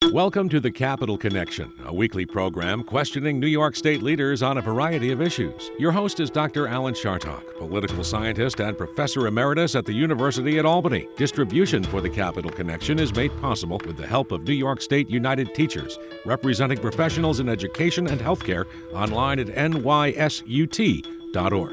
Welcome to the Capital Connection, a weekly program questioning New York State leaders on a variety of issues. Your host is Dr. Alan Chartock, political scientist and professor emeritus at the University at Albany. Distribution for the Capital Connection is made possible with the help of New York State United Teachers, representing professionals in education and healthcare, online at nysut.org.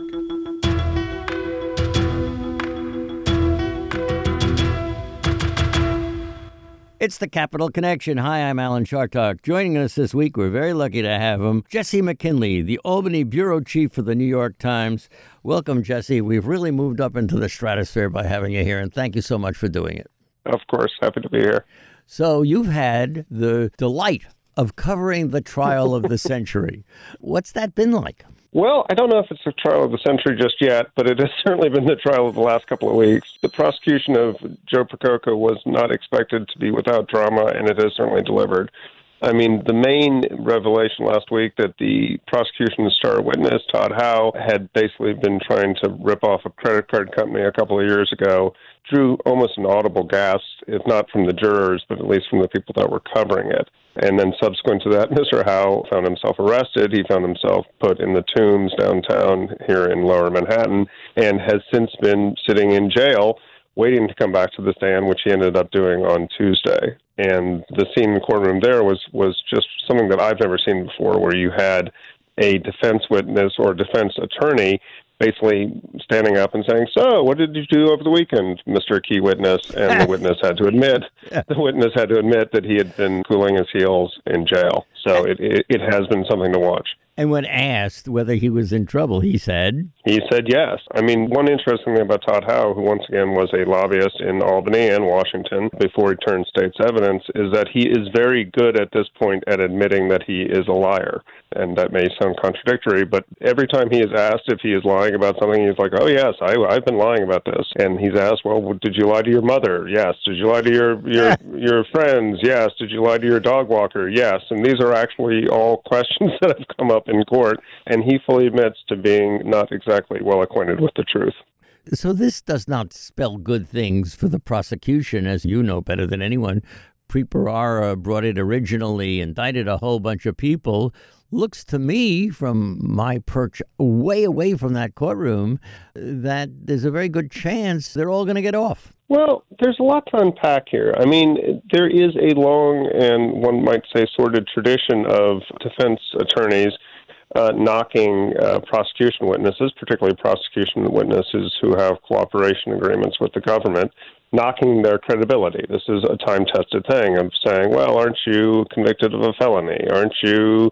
It's the Capital Connection. Hi, I'm Alan Chartock. Joining us this week, we're very lucky to have him, Jesse McKinley, the Albany bureau chief for the New York Times. Welcome, Jesse. We've really moved up into the stratosphere by having you here, and thank you so much for doing it. Of course. Happy to be here. So you've had the delight of covering the trial of the century. What's that been like? Well, I don't know if it's the trial of the century just yet, but it has certainly been the trial of the last couple of weeks. The prosecution of Joe Percoco was not expected to be without drama, and it has certainly delivered. I mean, the main revelation last week that the prosecution's star witness, Todd Howe, had basically been trying to rip off a credit card company a couple of years ago, drew almost an audible gasp, if not from the jurors, but at least from the people that were covering it. And then subsequent to that, Mr. Howe found himself arrested. He found himself put in the Tombs downtown here in Lower Manhattan and has since been sitting in jail waiting to come back to the stand, which he ended up doing on Tuesday. And the scene in the courtroom there was just something that I've never seen before, where you had a defense witness or defense attorney basically standing up and saying, "So, what did you do over the weekend, Mr. Key Witness?" And the witness had to admit that he had been cooling his heels in jail. So it has been something to watch. And when asked whether he was in trouble, he said yes. I mean, one interesting thing about Todd Howe, who once again was a lobbyist in Albany and Washington before he turned state's evidence, is that he is very good at this point at admitting that he is a liar. And that may sound contradictory, but every time he is asked if he is lying about something, he's like, "Oh, yes, I've been lying about this." And he's asked, "Well, did you lie to your mother?" "Yes." "Did you lie to your friends?" "Yes." "Did you lie to your dog walker?" "Yes." And these are actually all questions that have come up in court, and he fully admits to being not exactly well acquainted with the truth. So this does not spell good things for the prosecution, as you know better than anyone. Preet Bharara brought it originally, indicted a whole bunch of people. Looks to me, from my perch way away from that courtroom, that there's a very good chance they're all going to get off. Well, there's a lot to unpack here. I mean, there is a long and one might say sordid tradition of defense attorneys knocking prosecution witnesses, particularly prosecution witnesses who have cooperation agreements with the government, knocking their credibility. This is a time-tested thing of saying, well, aren't you convicted of a felony? Aren't you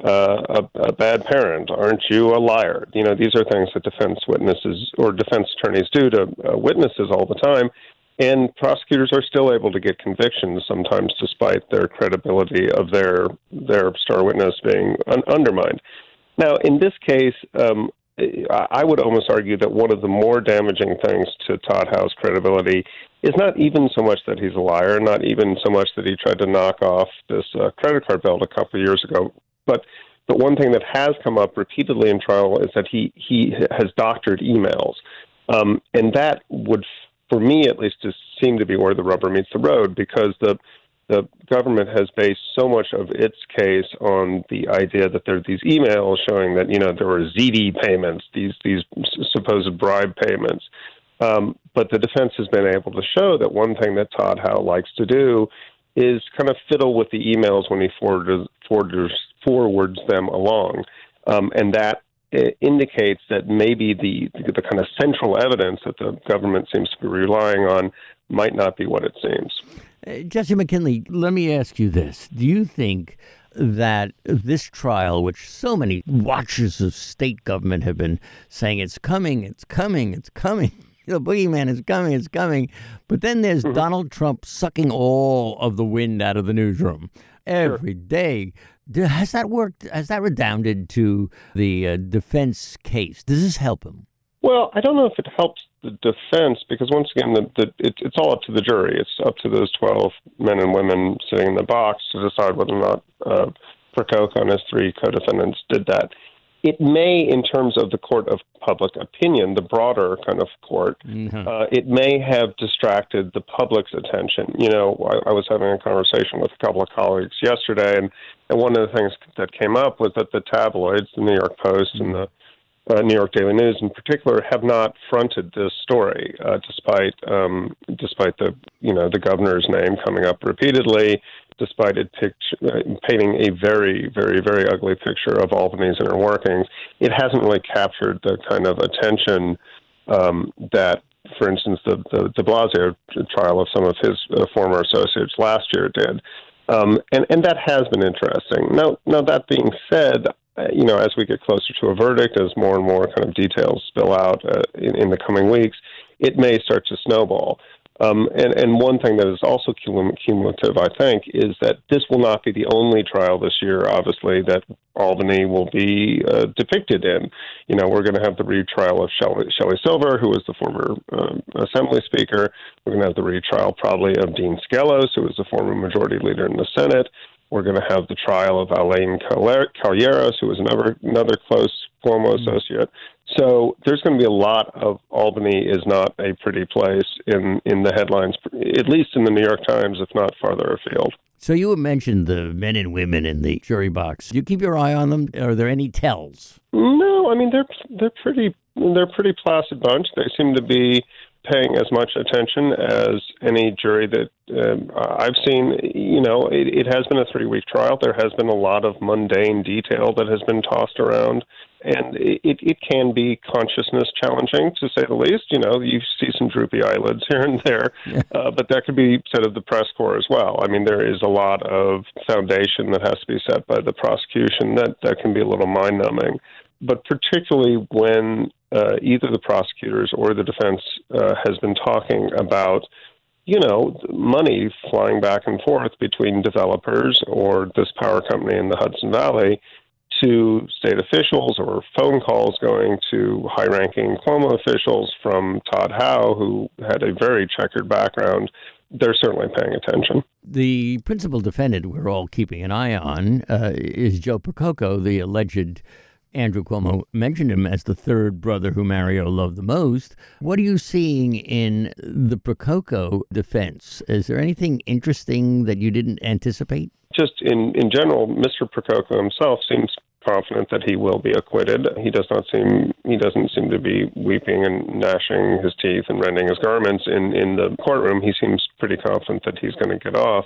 a bad parent? Aren't you a liar? You know, these are things that defense witnesses or defense attorneys do to witnesses all the time. And prosecutors are still able to get convictions sometimes despite their credibility of their star witness being undermined. Now, in this case, I would almost argue that one of the more damaging things to Todd Howe's credibility is not even so much that he's a liar, not even so much that he tried to knock off this credit card bill a couple of years ago, but one thing that has come up repeatedly in trial is that he has doctored emails. And that would, for me at least, just seem to be where the rubber meets the road, because the government has based so much of its case on the idea that there are these emails showing that, you know, there were ZD payments, these supposed bribe payments. But the defense has been able to show that one thing that Todd Howe likes to do is kind of fiddle with the emails when he forwards them along. And that indicates that maybe the kind of central evidence that the government seems to be relying on might not be what it seems. Jesse McKinley, let me ask you this. Do you think that this trial, which so many watchers of state government have been saying it's coming, the boogeyman is coming, it's coming, but then there's Donald Trump sucking all of the wind out of the newsroom every day. Has that worked? Has that redounded to the defense case? Does this help him? Well, I don't know if it helps the defense, because once again, it's all up to the jury. It's up to those 12 men and women sitting in the box to decide whether or not Percoco and his 3 co-defendants did that. it may, in terms of the court of public opinion, the broader kind of court, it may have distracted the public's attention. I was having a conversation with a couple of colleagues yesterday, and one of the things that came up was that the tabloids, the New York Post and the New York Daily News in particular, have not fronted this story, despite the governor's name coming up repeatedly, despite it painting a very, very, very ugly picture of Albany's inner workings. It hasn't really captured the kind of attention that, for instance, the de Blasio trial of some of his former associates last year did. And that has been interesting. Now that being said, as we get closer to a verdict, as more and more kind of details spill out in the coming weeks, it may start to snowball. And one thing that is also cumulative, I think, is that this will not be the only trial this year, obviously, that Albany will be depicted in. We're going to have the retrial of Shelley Silver, who was the former Assembly Speaker. We're going to have the retrial probably of Dean Skelos, who was the former Majority Leader in the Senate. We're going to have the trial of Elaine Calleros, who was another close Cuomo associate. So there's going to be a lot of Albany is not a pretty place in the headlines, at least in the New York Times, if not farther afield. So you mentioned the men and women in the jury box. Do you keep your eye on them? Are there any tells? No, I mean they're pretty placid bunch. They seem to be paying as much attention as any jury that I've seen. It has been a 3-week trial. There has been a lot of mundane detail that has been tossed around, and it can be consciousness challenging, to say the least. You see some droopy eyelids here and there, but that could be said of the press corps as well. I mean, there is a lot of foundation that has to be set by the prosecution that can be a little mind-numbing. But particularly when either the prosecutors or the defense has been talking about, money flying back and forth between developers or this power company in the Hudson Valley to state officials, or phone calls going to high-ranking Cuomo officials from Todd Howe, who had a very checkered background, they're certainly paying attention. The principal defendant we're all keeping an eye on is Joe Percoco, the alleged Andrew Cuomo mentioned him as the third brother who Mario loved the most. What are you seeing in the Percoco defense? Is there anything interesting that you didn't anticipate? Just in general, Mr. Percoco himself seems confident that he will be acquitted. He doesn't seem to be weeping and gnashing his teeth and rending his garments in the courtroom. He seems pretty confident that he's going to get off.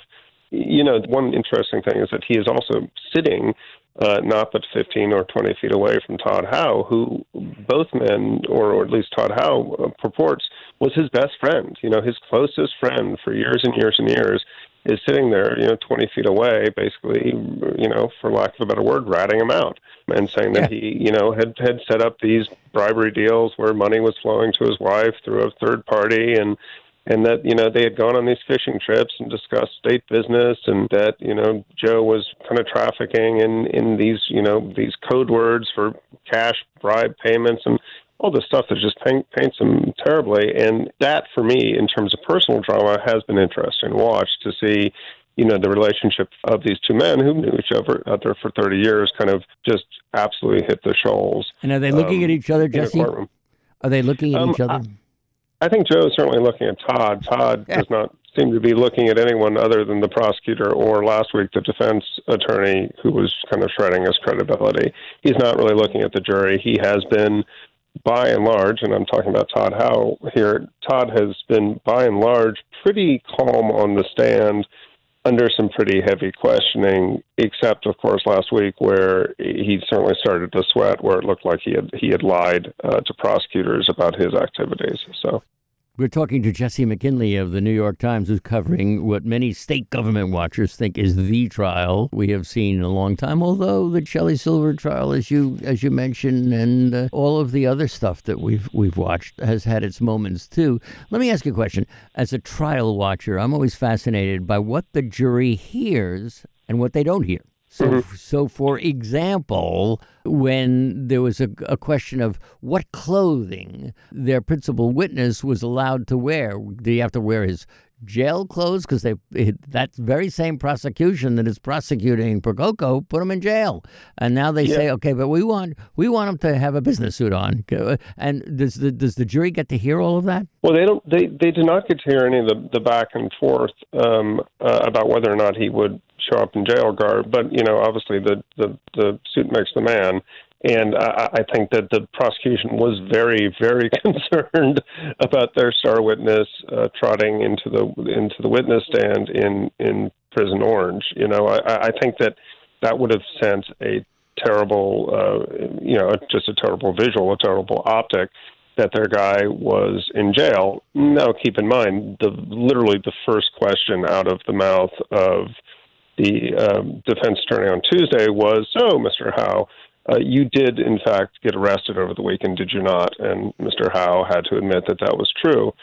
One interesting thing is that he is also sitting not but 15 or 20 feet away from Todd Howe, who both men, or at least Todd Howe, purports was his best friend. His closest friend for years and years and years is sitting there, 20 feet away, basically, for lack of a better word, ratting him out and saying that he, had set up these bribery deals where money was flowing to his wife through a third party, and that, they had gone on these fishing trips and discussed state business, and that, Joe was kind of trafficking in these, these code words for cash bribe payments and all this stuff that just paints him terribly. And that, for me, in terms of personal drama, has been interesting to watch, to see, the relationship of these two men who knew each other out there for 30 years kind of just absolutely hit the shoals. And are they looking at each other, Jesse? Are they looking at each other? I think Joe is certainly looking at Todd. Todd does not seem to be looking at anyone other than the prosecutor, or last week the defense attorney, who was kind of shredding his credibility. He's not really looking at the jury. He has been, by and large, and I'm talking about Todd Howe here, Todd has been, by and large, pretty calm on the stand under some pretty heavy questioning, except, of course, last week where he certainly started to sweat, where it looked like he had lied to prosecutors about his activities. So we're talking to Jesse McKinley of the New York Times, who's covering what many state government watchers think is the trial we have seen in a long time, although the Shelley Silver trial, as you mentioned, and all of the other stuff that we've watched has had its moments too. Let me ask you a question. As a trial watcher, I'm always fascinated by what the jury hears and what they don't hear. So for example, when there was a question of what clothing their principal witness was allowed to wear, did he have to wear his jail closed because that very same prosecution that is prosecuting Percoco put him in jail, and now they say, okay, but we want him to have a business suit on. And does the jury get to hear all of that? Well, they don't. They do not get to hear any of the back and forth about whether or not he would show up in jail garb. But obviously the suit makes the man. And I think that the prosecution was very, very concerned about their star witness trotting into the witness stand in Prison Orange. I think that would have sent a terrible, just a terrible visual, a terrible optic that their guy was in jail. Now, keep in mind, literally the first question out of the mouth of the defense attorney on Tuesday was, "So, Mr. Howe, you did, in fact, get arrested over the weekend, did you not?" And Mr. Howe had to admit that was true.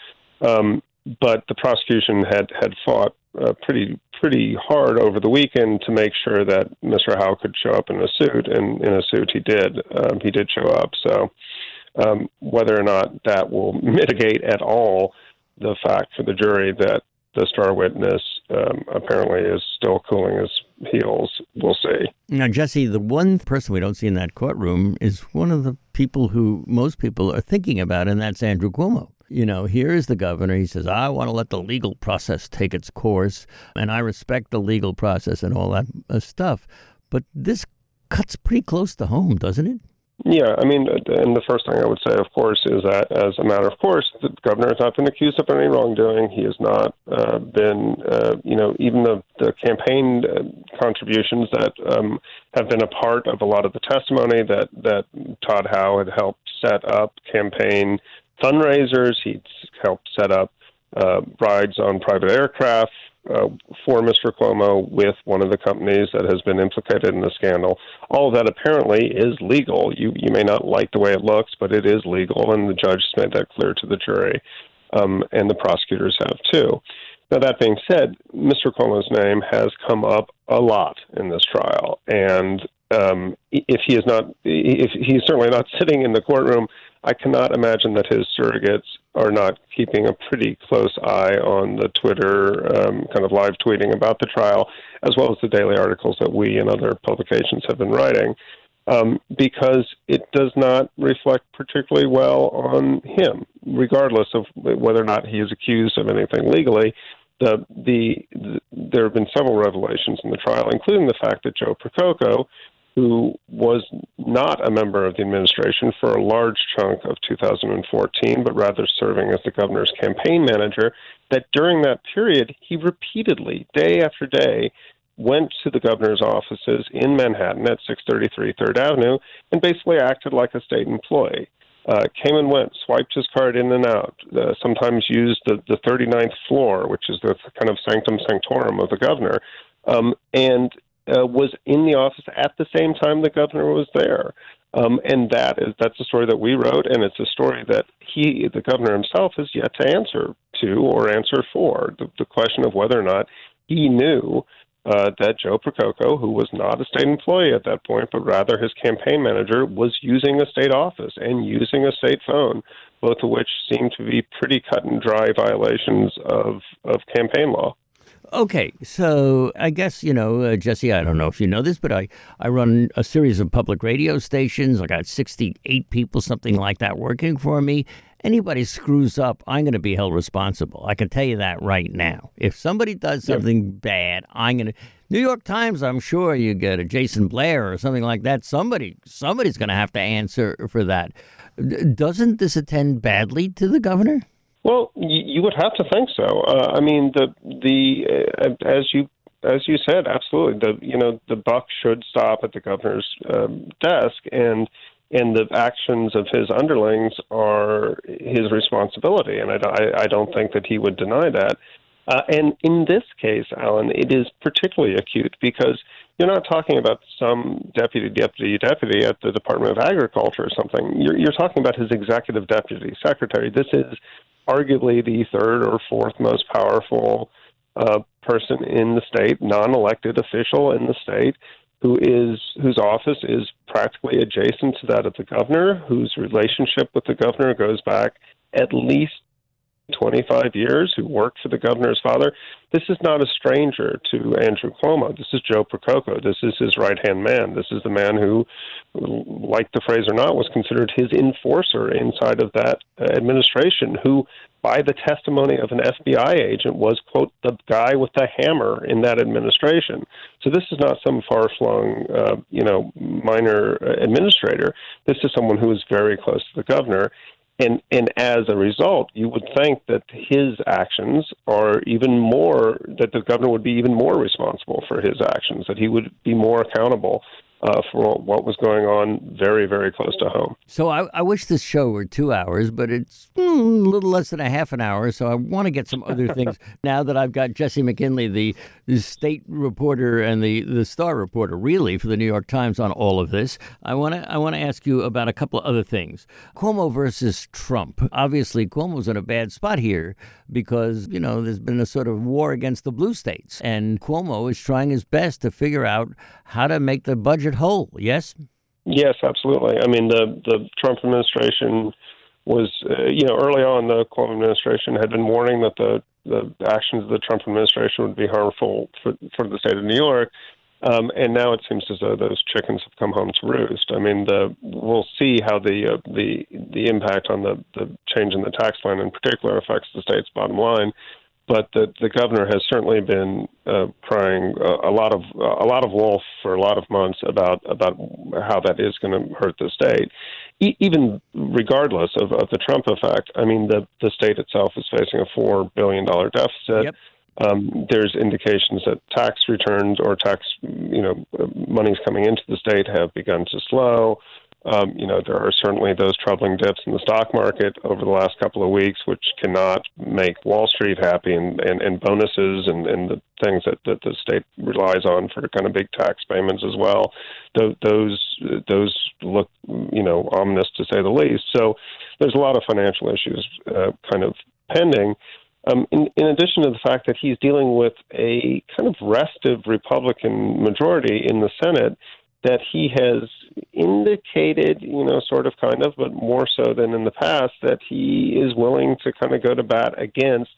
But the prosecution had fought pretty hard over the weekend to make sure that Mr. Howe could show up in a suit, and in a suit he did. He did show up. So whether or not that will mitigate at all the fact for the jury that the star witness apparently is still cooling his heels, we'll see. Now, Jesse, the one person we don't see in that courtroom is one of the people who most people are thinking about, and that's Andrew Cuomo. Here is the governor. He says, I want to let the legal process take its course, and I respect the legal process and all that stuff. But this cuts pretty close to home, doesn't it? Yeah, I mean, and the first thing I would say, of course, is that as a matter of course, the governor has not been accused of any wrongdoing. He has not been, even the campaign contributions that have been a part of a lot of the testimony that Todd Howe had helped set up campaign fundraisers. He'd helped set up rides on private aircraft for Mr. Cuomo with one of the companies that has been implicated in the scandal. All of that apparently is legal. You may not like the way it looks, but it is legal, and the judge has made that clear to the jury, and the prosecutors have too. Now, that being said, Mr. Cuomo's name has come up a lot in this trial, and if he's certainly not sitting in the courtroom, I cannot imagine that his surrogates are not keeping a pretty close eye on the Twitter kind of live tweeting about the trial, as well as the daily articles that we and other publications have been writing, because it does not reflect particularly well on him, regardless of whether or not he is accused of anything legally. There have been several revelations in the trial, including the fact that Joe Percoco, who was not a member of the administration for a large chunk of 2014, but rather serving as the governor's campaign manager, that during that period, he repeatedly, day after day, went to the governor's offices in Manhattan at 633 3rd Avenue and basically acted like a state employee. Came and went, swiped his card in and out, sometimes used the 39th floor, which is the kind of sanctum sanctorum of the governor, and was in the office at the same time the governor was there. And that's a story that we wrote, and it's a story that the governor himself, has yet to answer to or answer for. The question of whether or not he knew that Joe Percoco, who was not a state employee at that point, but rather his campaign manager, was using a state office and using a state phone, both of which seem to be pretty cut and dry violations of campaign law. Okay, so I guess, Jesse, I don't know if you know this, but I run a series of public radio stations. I got 68 people, something like that, working for me. Anybody screws up, I'm going to be held responsible. I can tell you that right now. If somebody does something bad, I'm going to... New York Times, I'm sure you get a Jason Blair or something like that. Somebody's going to have to answer for that. Doesn't this attend badly to the governor? Well, you would have to think so. I mean, as you said, absolutely. The buck should stop at the governor's desk, and the actions of his underlings are his responsibility. And I don't think that he would deny that. And in this case, Alan, it is particularly acute because you're not talking about some deputy at the Department of Agriculture or something. You're talking about his executive deputy secretary. This is arguably the third or fourth most powerful person in the state, non-elected official in the state, whose office is practically adjacent to that of the governor, whose relationship with the governor goes back at least 25 years, who worked for the governor's father. This is not a stranger to Andrew Cuomo. This is Joe Prococo. This is his right-hand man. This is the man who, like the phrase or not, was considered his enforcer inside of that administration, who, by the testimony of an FBI agent, was, quote, the guy with the hammer in that administration. So this is not some far-flung, minor administrator. This is someone who is very close to the governor. And as a result, you would think that his actions are even more, that the governor would be even more responsible for his actions, that he would be more accountable for what was going on very, very close to home. So I wish this show were 2 hours, but it's a little less than a half an hour, so I want to get some other things. Now that I've got Jesse McKinley, the state reporter and the star reporter, really, for the New York Times on all of this, I want to ask you about a couple of other things. Cuomo versus Trump. Obviously, Cuomo's in a bad spot here because, there's been a sort of war against the blue states, and Cuomo is trying his best to figure out how to make the budget whole, yes? Yes, absolutely. I mean, the Trump administration was, early on, the Cuomo administration had been warning that the actions of the Trump administration would be harmful for the state of New York. And now it seems as though those chickens have come home to roost. I mean, we'll see how the impact on the change in the tax plan in particular affects the state's bottom line. But the governor has certainly been crying a lot of wolf for a lot of months about how that is going to hurt the state. Even regardless of the Trump effect, I mean, the state itself is facing a $4 billion deficit. Yep. There's indications that tax returns or tax monies coming into the state have begun to slow. There are certainly those troubling dips in the stock market over the last couple of weeks, which cannot make Wall Street happy, and bonuses and the things that the state relies on for kind of big tax payments as well. Those look, ominous to say the least. So there's a lot of financial issues kind of pending. In addition to the fact that he's dealing with a kind of restive Republican majority in the Senate, that he has indicated, sort of kind of, but more so than in the past, that he is willing to kind of go to bat against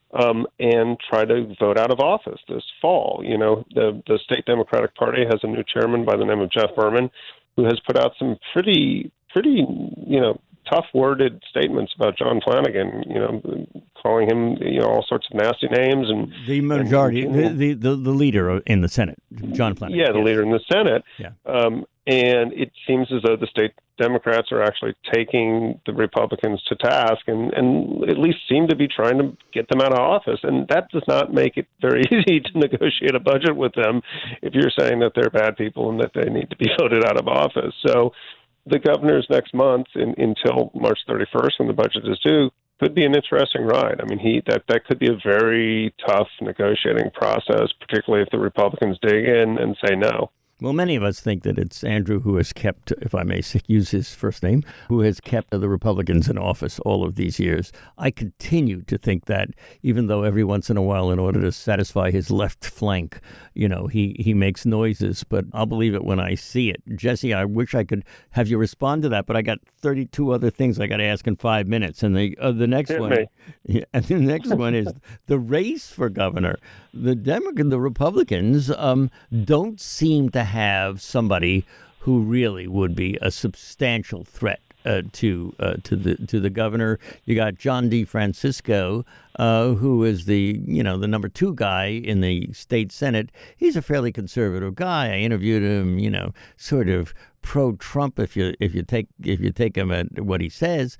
and try to vote out of office this fall. The state Democratic Party has a new chairman by the name of Jeff Berman, who has put out some pretty, tough-worded statements about John Flanagan, calling him, all sorts of nasty names. And the majority, the leader in the Senate, John Flanagan. Yeah, the leader in the Senate. Yeah. And it seems as though the state Democrats are actually taking the Republicans to task and at least seem to be trying to get them out of office. And that does not make it very easy to negotiate a budget with them if you're saying that they're bad people and that they need to be voted out of office. So the governor's next month until March 31st, when the budget is due, could be an interesting ride. I mean, that could be a very tough negotiating process, particularly if the Republicans dig in and say no. Well, many of us think that it's Andrew who has kept, if I may use his first name, who has kept the Republicans in office all of these years. I continue to think that, even though every once in a while, in order to satisfy his left flank, he makes noises, but I'll believe it when I see it. Jesse, I wish I could have you respond to that, but I got 32 other things I got to ask in 5 minutes. And the next one, and the next one is the race for governor. The Republicans don't seem to have somebody who really would be a substantial threat to the governor. You got John DeFrancisco, who is the number 2 guy in the state Senate. He's a fairly conservative guy. I interviewed him, sort of pro-Trump if you take him at what he says.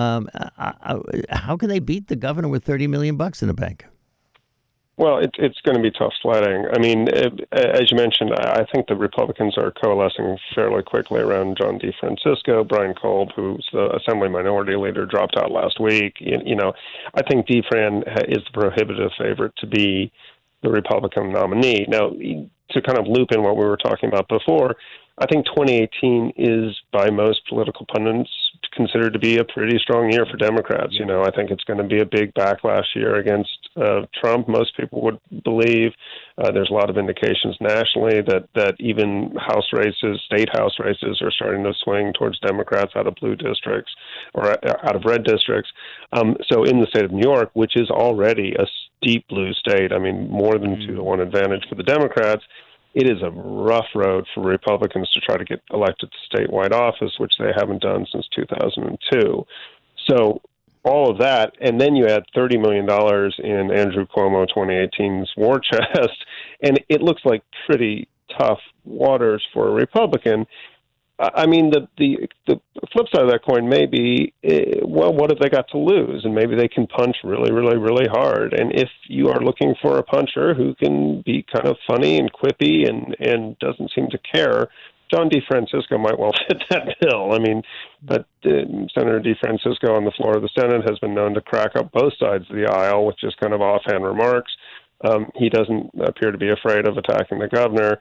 How can they beat the governor with $30 million in the bank? Well, it's going to be tough sledding. I mean, as you mentioned, I think the Republicans are coalescing fairly quickly around John DeFrancisco. Brian Kolb, who's the Assembly Minority Leader, dropped out last week. I think DeFran is the prohibitive favorite to be the Republican nominee. Now, to kind of loop in what we were talking about before, I think 2018 is, by most political pundits, considered to be a pretty strong year for Democrats. I think it's going to be a big backlash year against Trump, most people would believe. There's a lot of indications nationally that even House races, state House races, are starting to swing towards Democrats out of blue districts or out of red districts. So in the state of New York, which is already a deep blue state, I mean, more than 2-1 advantage for the Democrats, it is a rough road for Republicans to try to get elected to statewide office, which they haven't done since 2002. So all of that, and then you add $30 million in Andrew Cuomo 2018's war chest, and it looks like pretty tough waters for a Republican. I mean, the flip side of that coin may be, well, what have they got to lose? And maybe they can punch really, really, really hard. And if you are looking for a puncher who can be kind of funny and quippy and doesn't seem to care, John DeFrancisco might well fit that bill. I mean, but Senator DeFrancisco on the floor of the Senate has been known to crack up both sides of the aisle with just kind of offhand remarks. He doesn't appear to be afraid of attacking the governor.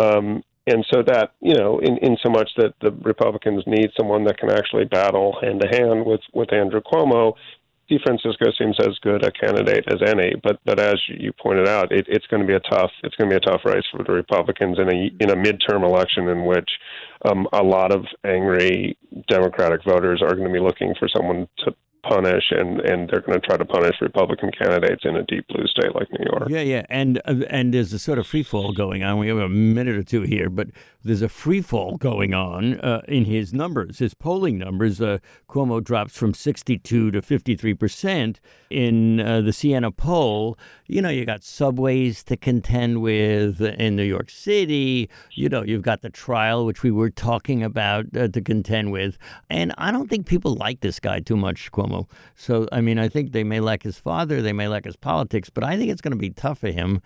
And so that, in so much that the Republicans need someone that can actually battle hand-to-hand with Andrew Cuomo, DeFrancisco seems as good a candidate as any. But as you pointed out, it's going to be a tough race for the Republicans in a midterm election in which a lot of angry Democratic voters are going to be looking for someone to punish, and they're going to try to punish Republican candidates in a deep blue state like New York. Yeah, and there's a sort of free fall going on. We have a minute or two here, but there's a free fall going on in his numbers, his polling numbers. Cuomo drops from 62 to 53% in the Siena poll. You got subways to contend with in New York City. You've got the trial, which we were talking about, to contend with. And I don't think people like this guy too much, Cuomo. So, I mean, I think they may like his father, they may like his politics, but I think it's going to be tough for him,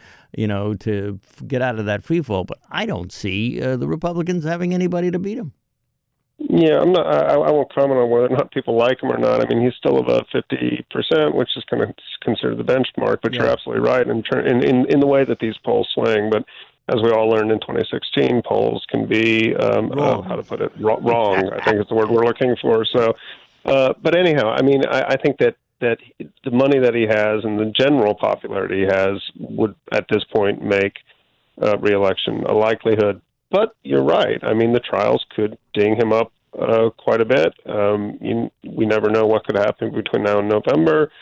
to get out of that free fall. But I don't see the Republicans having anybody to beat him. Yeah, I won't comment on whether or not people like him or not. I mean, he's still above 50%, which is kind of considered the benchmark. But You're absolutely right in the way that these polls swing. But as we all learned in 2016, polls can be wrong. How to put it, wrong. I think is the word we're looking for. So, but anyhow, I mean, I think that the money that he has and the general popularity he has would at this point make re-election a likelihood. But you're right. I mean, the trials could ding him up quite a bit. We never know what could happen between now and November.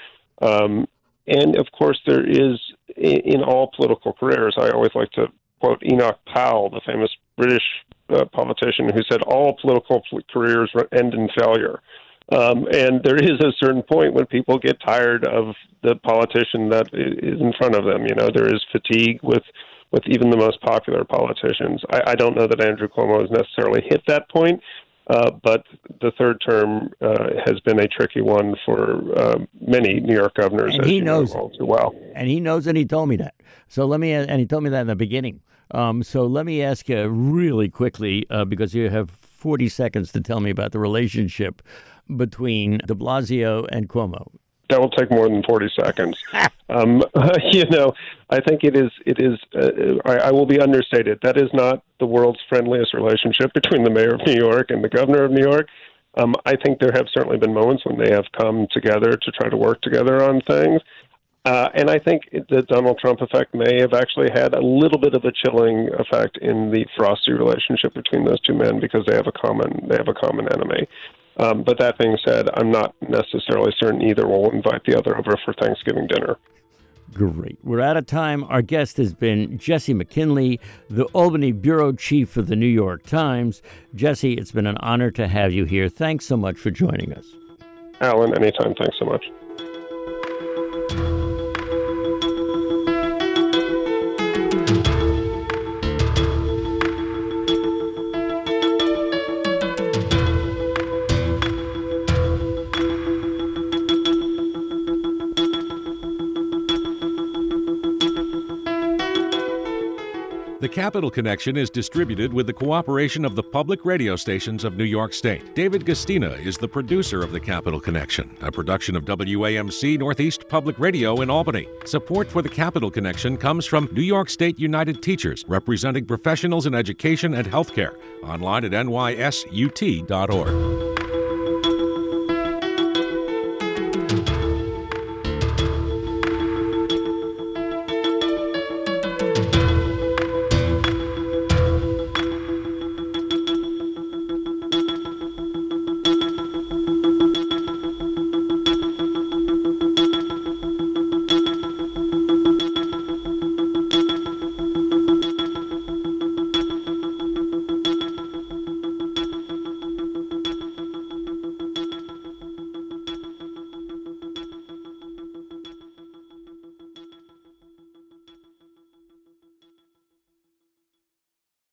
And, of course, there is, in all political careers, I always like to quote Enoch Powell, the famous British politician, who said all political careers end in failure. And there is a certain point when people get tired of the politician that is in front of them. There is fatigue with even the most popular politicians. I don't know that Andrew Cuomo has necessarily hit that point, but the third term has been a tricky one for many New York governors. And he knows all too well. And he knows, and he told me that. And he told me that in the beginning. So let me ask you really quickly, because you have 40 seconds to tell me about the relationship between de Blasio and Cuomo. That will take more than 40 seconds. I think it is. I will be understated. That is not the world's friendliest relationship between the mayor of New York and the governor of New York. I think there have certainly been moments when they have come together to try to work together on things. And I think the Donald Trump effect may have actually had a little bit of a chilling effect in the frosty relationship between those two men because they have a common enemy. But that being said, I'm not necessarily certain either will invite the other over for Thanksgiving dinner. Great. We're out of time. Our guest has been Jesse McKinley, the Albany bureau chief for the New York Times. Jesse, it's been an honor to have you here. Thanks so much for joining us. Alan, anytime. Thanks so much. The Capital Connection is distributed with the cooperation of the public radio stations of New York State. David Gastina is the producer of The Capital Connection, a production of WAMC Northeast Public Radio in Albany. Support for The Capital Connection comes from New York State United Teachers, representing professionals in education and healthcare. Online at nysut.org.